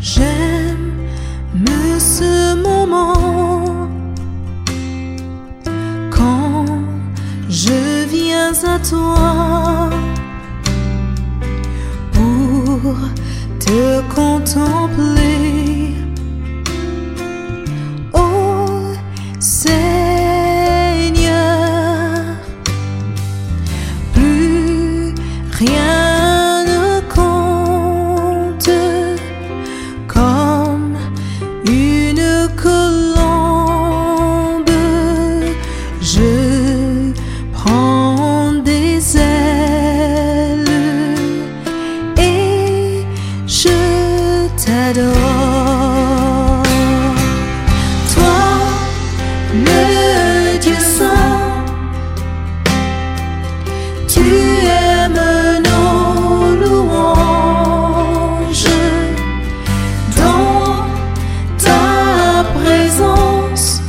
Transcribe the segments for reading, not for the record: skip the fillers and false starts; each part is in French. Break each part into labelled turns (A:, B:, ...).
A: J'aime ce moment quand je viens à toi pour te contempler. Oh Seigneur, plus rien ne compte, comme une colombe, je prends des ailes et je t'adore. Toi, le Dieu saint, tu aimes nos louanges. Dans ta présence,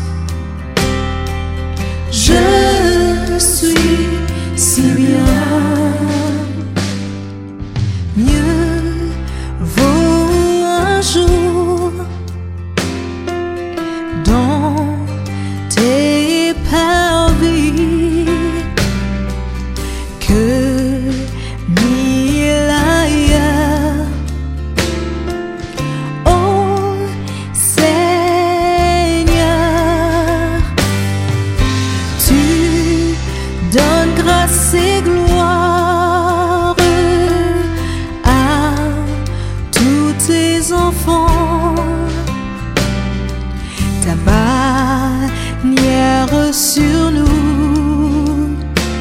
A: je suis si bien. Mieux vaut un jour dans tes parvis que mille ailleurs. Oh Seigneur, tu donnes grâce et gloire à tous tes enfants. Ta bannière sur nous,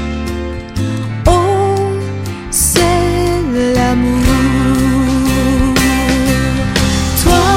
A: oh, c'est l'amour. Toi,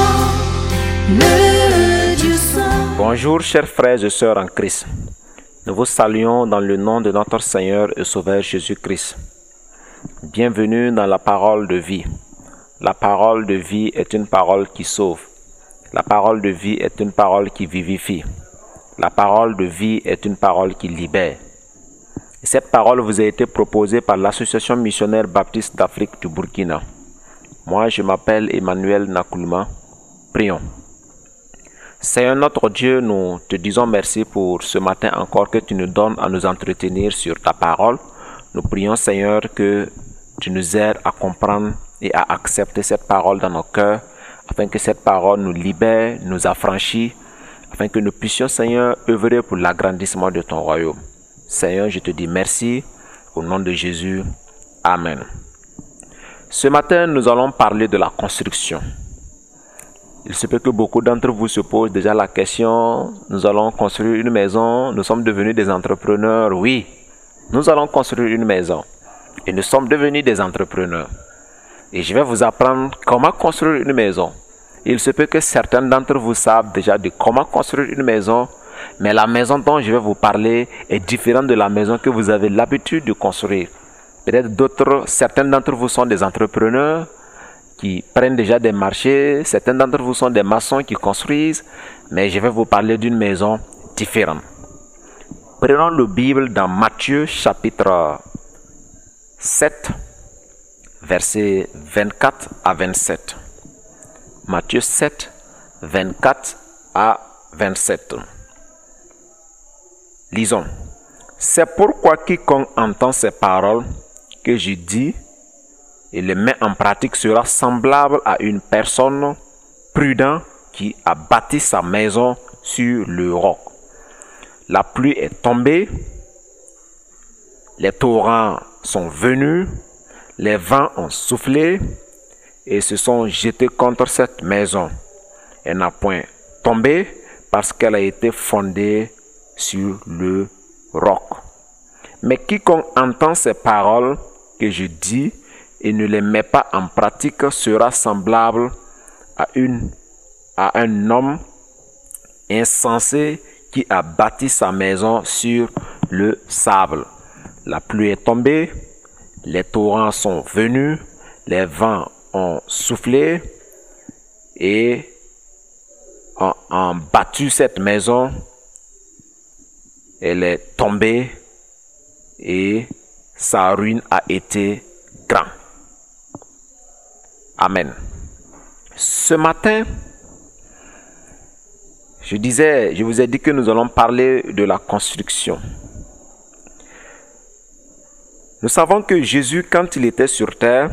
A: le Dieu saint.
B: Bonjour chers frères et sœurs en Christ. Nous vous saluons dans le nom de notre Seigneur et Sauveur Jésus-Christ. Bienvenue dans la parole de vie. La parole de vie est une parole qui sauve. La parole de vie est une parole qui vivifie. La parole de vie est une parole qui libère. Et cette parole vous a été proposée par l'Association missionnaire baptiste d'Afrique du Burkina. Moi, je m'appelle Emmanuel Nakulma. Prions. Seigneur notre Dieu, nous te disons merci pour ce matin encore que tu nous donnes à nous entretenir sur ta parole. Nous prions, Seigneur, que tu nous aides à comprendre et à accepter cette parole dans nos cœurs, afin que cette parole nous libère, nous affranchisse, afin que nous puissions, Seigneur, œuvrer pour l'agrandissement de ton royaume. Seigneur, je te dis merci, au nom de Jésus. Amen. Ce matin, nous allons parler de la construction. Il se peut que beaucoup d'entre vous se posent déjà la question, nous allons construire une maison, nous sommes devenus des entrepreneurs. Oui, nous allons construire une maison et nous sommes devenus des entrepreneurs. Et je vais vous apprendre comment construire une maison. Il se peut que certains d'entre vous savent déjà de comment construire une maison, mais la maison dont je vais vous parler est différente de la maison que vous avez l'habitude de construire. Peut-être certains d'entre vous sont des entrepreneurs qui prennent déjà des marchés, certains d'entre vous sont des maçons qui construisent, mais je vais vous parler d'une maison différente. Prenons la Bible dans Matthieu chapitre 7, versets 24 à 27. Matthieu 7, 24 à 27. Lisons. C'est pourquoi quiconque entend ces paroles que je dis et les met en pratique sera semblable à une personne prudente qui a bâti sa maison sur le roc. La pluie est tombée, les torrents sont venus, les vents ont soufflé et se sont jetés contre cette maison. Elle n'a point tombé parce qu'elle a été fondée sur le roc. Mais quiconque entend ces paroles que je dis et ne les met pas en pratique sera semblable à un homme insensé qui a bâti sa maison sur le sable. La pluie est tombée, les torrents sont venus, les vents ont soufflé et ont battu cette maison. Elle est tombée et sa ruine a été grande. Amen. Ce matin, je vous ai dit que nous allons parler de la construction. Nous savons que Jésus, quand il était sur terre,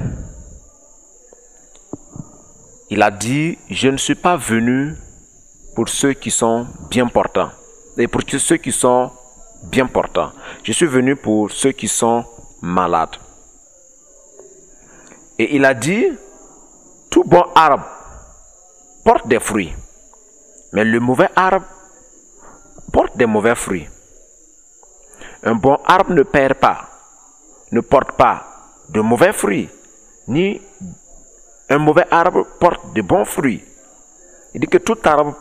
B: il a dit, je ne suis pas venu pour ceux qui sont bien portants. Et pour ceux qui sont bien portants. Je suis venu pour ceux qui sont malades. Et il a dit, tout bon arbre porte des fruits. Mais le mauvais arbre porte des mauvais fruits. Un bon arbre ne porte pas de mauvais fruits, ni un mauvais arbre porte de bons fruits. Il dit que tout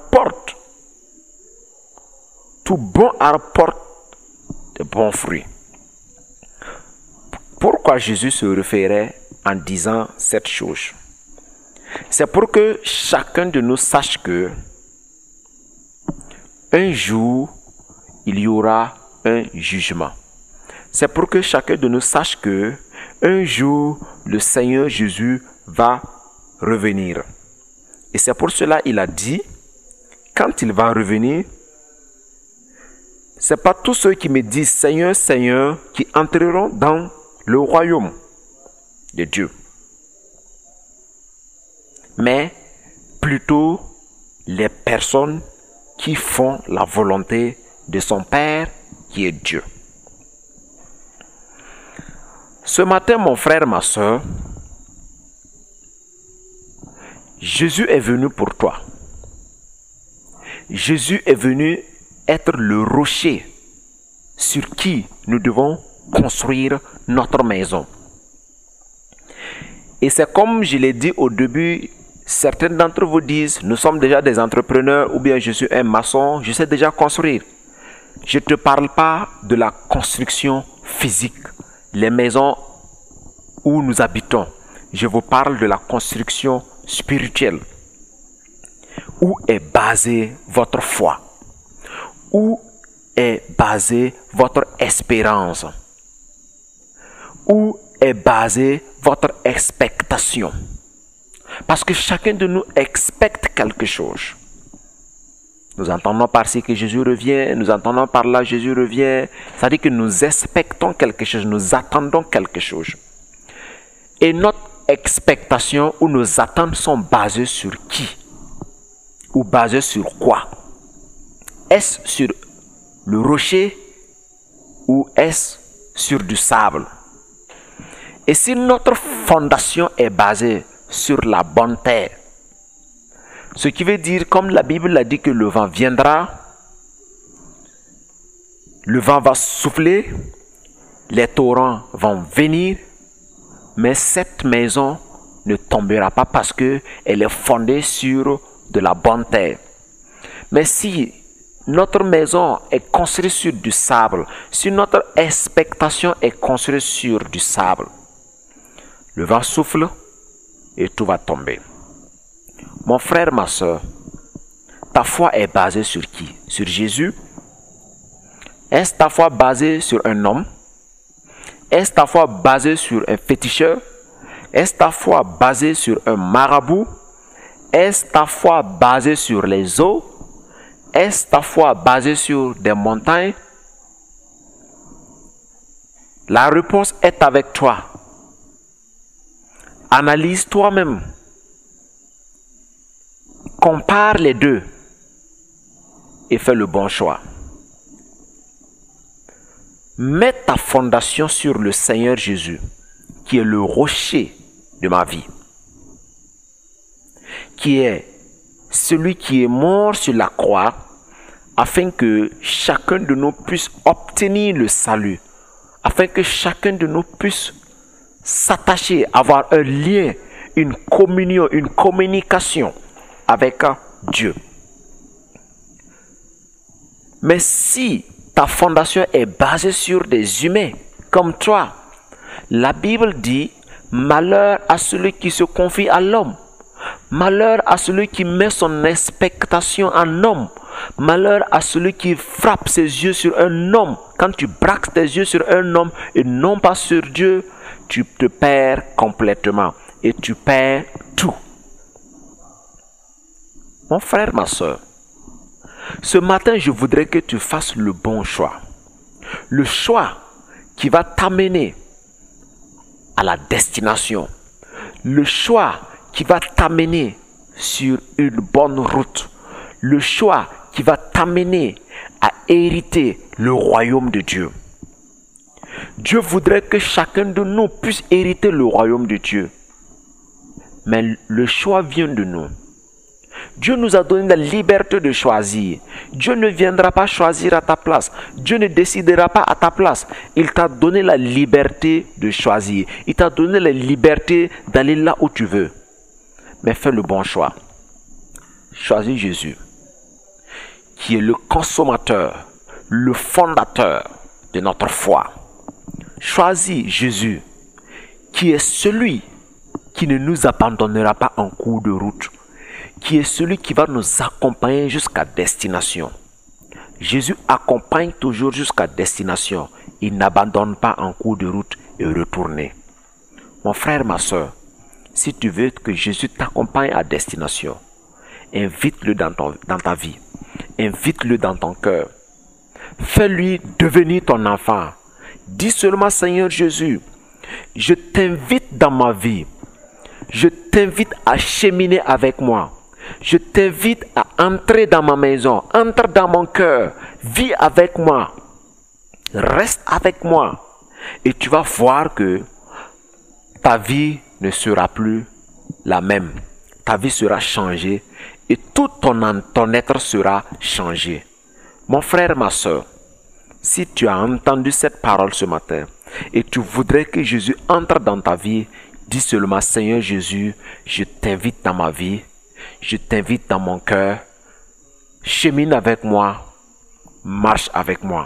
B: bon arbre porte de bons fruits. Pourquoi Jésus se référait en disant cette chose? C'est pour que chacun de nous sache que un jour, il y aura un jugement. C'est pour que chacun de nous sache que un jour, le Seigneur Jésus va revenir. Et c'est pour cela qu'il a dit, quand il va revenir, ce n'est pas tous ceux qui me disent Seigneur, Seigneur, qui entreront dans le royaume de Dieu. Mais plutôt les personnes qui font la volonté de son Père qui est Dieu. Ce matin, mon frère, ma soeur, Jésus est venu pour toi. Jésus est venu être le rocher sur qui nous devons construire notre maison. Et c'est comme je l'ai dit au début, certains d'entre vous disent, nous sommes déjà des entrepreneurs ou bien je suis un maçon, je sais déjà construire. Je ne te parle pas de la construction physique, les maisons où nous habitons. Je vous parle de la construction spirituelle. Où est basée votre foi? Où est basée votre espérance? Où est basée votre expectation? Parce que chacun de nous expecte quelque chose. Nous entendons par-ci que Jésus revient, nous entendons par-là Jésus revient. Ça veut dire que nous expectons quelque chose, nous attendons quelque chose. Et notre expectation ou nos attentes sont basées sur qui? Ou basées sur quoi? Est-ce sur le rocher ou est-ce sur du sable? Et si notre fondation est basée sur la bonne terre, ce qui veut dire, comme la Bible l'a dit, que le vent viendra, le vent va souffler, les torrents vont venir, mais cette maison ne tombera pas parce qu'elle est fondée sur de la bonne terre. Mais si notre maison est construite sur du sable, si notre expectation est construite sur du sable, le vent souffle et tout va tomber. Mon frère, ma soeur, ta foi est basée sur qui? Sur Jésus? Est-ce ta foi basée sur un homme? Est-ce ta foi basée sur un féticheur? Est-ce ta foi basée sur un marabout? Est-ce ta foi basée sur les eaux? Est-ce ta foi basée sur des montagnes? La réponse est avec toi. Analyse toi-même. Compare les deux et fais le bon choix. Mets ta fondation sur le Seigneur Jésus, qui est le rocher de ma vie, qui est celui qui est mort sur la croix, afin que chacun de nous puisse obtenir le salut, afin que chacun de nous puisse s'attacher, avoir un lien, une communion, une communication avec Dieu. Mais si ta fondation est basée sur des humains comme toi, la Bible dit, malheur à celui qui se confie à l'homme, malheur à celui qui met son expectation en homme, malheur à celui qui frappe ses yeux sur un homme. Quand tu braques tes yeux sur un homme et non pas sur Dieu, tu te perds complètement et tu perds tout. Mon frère, ma soeur, ce matin, je voudrais que tu fasses le bon choix. Le choix qui va t'amener à la destination. Le choix qui va t'amener sur une bonne route. Le choix qui va t'amener à hériter le royaume de Dieu. Dieu voudrait que chacun de nous puisse hériter le royaume de Dieu. Mais le choix vient de nous. Dieu nous a donné la liberté de choisir. Dieu ne viendra pas choisir à ta place. Dieu ne décidera pas à ta place. Il t'a donné la liberté de choisir. Il t'a donné la liberté d'aller là où tu veux. Mais fais le bon choix. Choisis Jésus, qui est le consommateur, le fondateur de notre foi. Choisis Jésus, qui est celui qui ne nous abandonnera pas en cours de route, qui est celui qui va nous accompagner jusqu'à destination. Jésus accompagne toujours jusqu'à destination. Il n'abandonne pas en cours de route et retourne. Mon frère, ma soeur, si tu veux que Jésus t'accompagne à destination, invite-le dans ta vie. Invite-le dans ton cœur. Fais-lui devenir ton enfant. Dis seulement, Seigneur Jésus, je t'invite dans ma vie. Je t'invite à cheminer avec moi. Je t'invite à entrer dans ma maison. Entre dans mon cœur. Vis avec moi. Reste avec moi. Et tu vas voir que ta vie ne sera plus la même. Ta vie sera changée. Et tout ton être sera changé. Mon frère, ma soeur, si tu as entendu cette parole ce matin et tu voudrais que Jésus entre dans ta vie, dis seulement, Seigneur Jésus, je t'invite dans ma vie, je t'invite dans mon cœur, chemine avec moi, marche avec moi.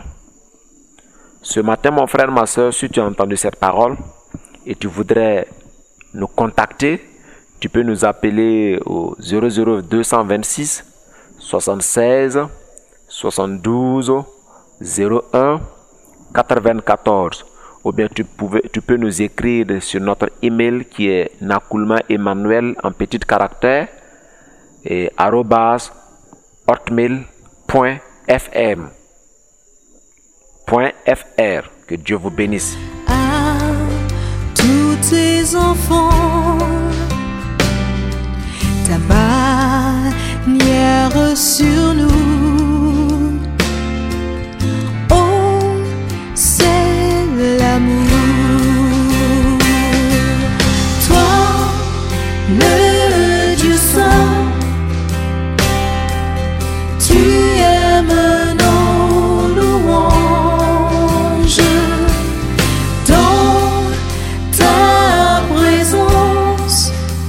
B: Ce matin, mon frère, ma soeur, si tu as entendu cette parole et tu voudrais nous contacter, tu peux nous appeler au 00226 76 72 01 94, ou bien tu peux nous écrire sur notre email qui est nakoulmaemmanuel en petits caractères et @hotmail.fr. Que Dieu vous bénisse.
A: À tous tes enfants, ta bannière sur nous. Oh, c'est l'amour. Toi, le Dieu saint, tu aimes nos louanges. Dans ta présence,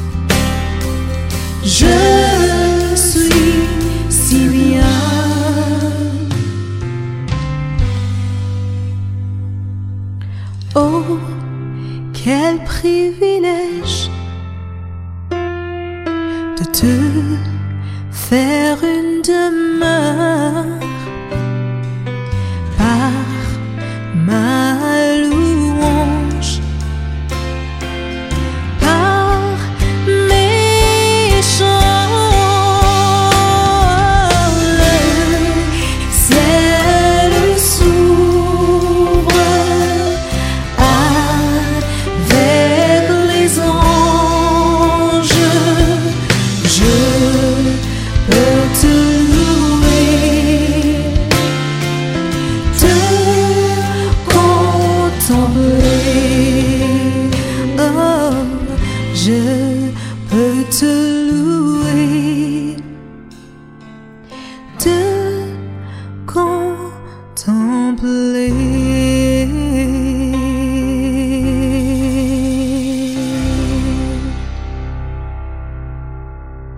A: je suis si bien. Oh, quel privilège de te faire une demeure